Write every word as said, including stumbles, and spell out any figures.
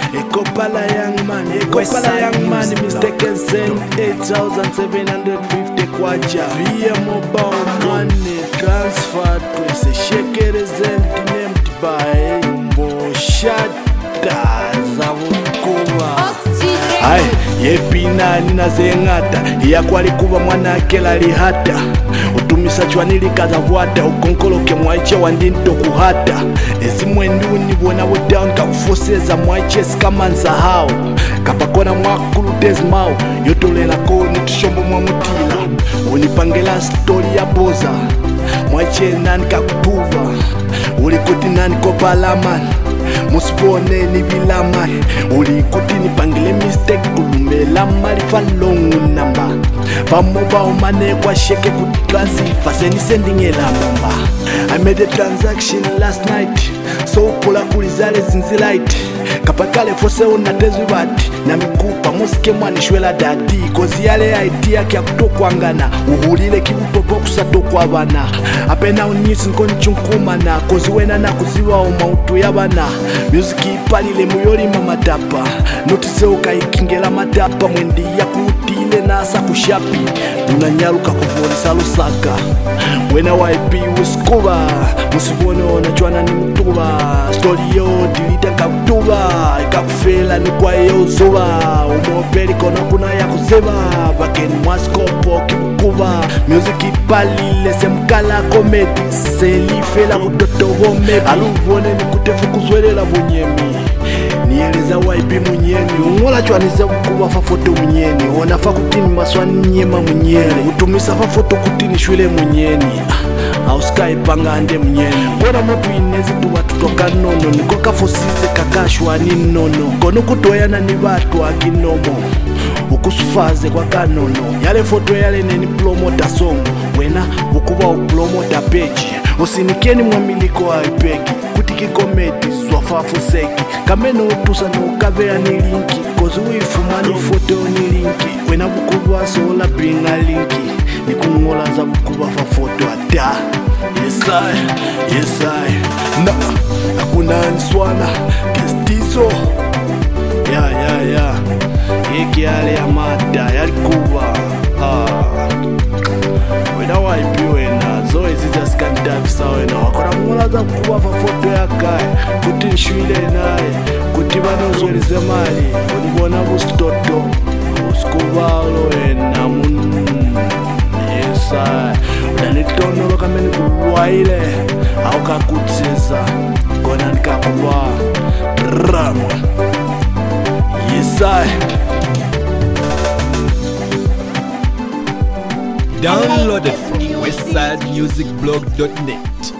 Ekopala young man, Ekopala young man, mistaken send eight thousand seven hundred fifty kwacha via mobile money transfer twese shekere zenti named by Mboshata zavukuba. Hai, yepina nina zengata yakwali kuba mwana akela lihata utumisa chwanili kazavwata ukonkoloke mwaiche wandinto kuhata esimwe nduni bona wo down kakufoseza mwaiche skamanza hao kapakona mwakulu desmao yotolela koni tushombo mwa mutila unipangela story ya boza mwaiche nani kakutuva ulikuti nani kopalaman musipone ni bilamai ulikuti nipangile mistake kulumela mali falongu namba vamoba umane kwa sheke kutransfer seni sending elamba. I made a transaction last night so pula kulizale zinzilight kapakale fose unatezwi bati na mikupa musike mwani shwela dadi kozi yale idea kya kutokwangana uhulile kibutopo kusatokwa bana apena unyisi nkoni chunkumana kozi wena na kuziwa umautu ya bana music ipalile muyoli mamatapa notise ukayikingela matapa mwendi ya kutile nasa kushapi unanyaruka kuvolisa lusaka wena waipi usikuba musivone ona chwana ni mtuba story yo dilita kakutuba ikakufela ni kwa iyo zuba umopeli kono kuna ya kuzeba bakeni mwaskopo kibukuba music ipalile semkala komedi selifela kutoto home aluvone ni kutefu kuzwelela bunyemi nieleza waipi munyeni ungola chwanize kukuba fa foto munyeni onafa kutini maswani nyema munyeni utumisa fa foto kutini shwele munyeni auskai panga ande munyeni bora motu inezi tuwa tutoka nono niko kafosize kakashwa ni nono kono kutoyana ni batu akinomo ukusufaze kwa kanono yale foto yale neni promota song wena ukuba upromota page usinikeni mwamiliko wa ipeki kutiki komedi swafafu seki kameno utusa no ukavea ni linki kozi uifumani foto ni linki wena bukuba sola bringa linki ni kungola za bukuba fa foto ata yes I, yes I na hakuna nswana kestizo ya ya ya iki yale ya mada yalikuwa ah wena waipi wena zoe ziza skandavi sawe na wakora mwolaza kuwa fa foto ya kai kuti nshwile nae kuti bano zolize mali unibona bustoto usikubalo wena mun yesa unanitonolo kameni kuwaile au kakutseza kona nikakuwa drama yesa. Downloaded from westside music blog dot net.